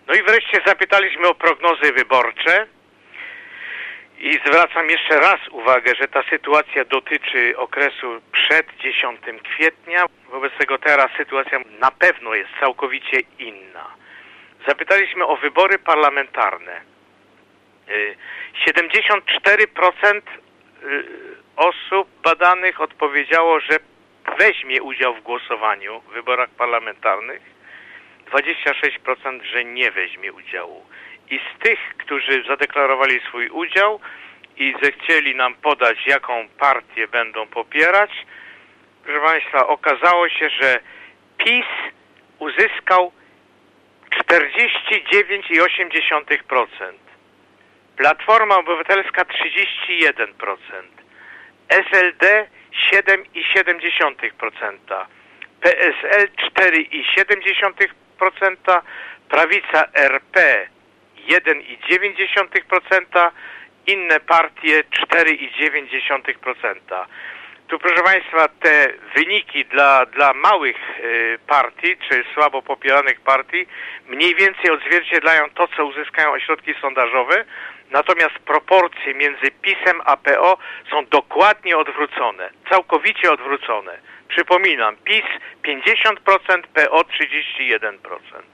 No i wreszcie zapytaliśmy o prognozy wyborcze i zwracam jeszcze raz uwagę, że ta sytuacja dotyczy okresu przed 10 kwietnia. Wobec tego teraz sytuacja na pewno jest całkowicie inna. Zapytaliśmy o wybory parlamentarne. 74% osób badanych odpowiedziało, że weźmie udział w głosowaniu w wyborach parlamentarnych. 26%, że nie weźmie udziału. I z tych, którzy zadeklarowali swój udział i zechcieli nam podać, jaką partię będą popierać, proszę Państwa, okazało się, że PiS uzyskał 49,8%, Platforma Obywatelska 31%, SLD 7,7%, PSL 4,7%, Prawica RP 1,9%, inne partie 4,9%. Tu, proszę Państwa, te wyniki dla małych partii, czy słabo popieranych partii, mniej więcej odzwierciedlają to, co uzyskają ośrodki sondażowe, natomiast proporcje między PiS-em a PO są dokładnie odwrócone, całkowicie odwrócone. Przypominam, PiS 50%, PO 31%.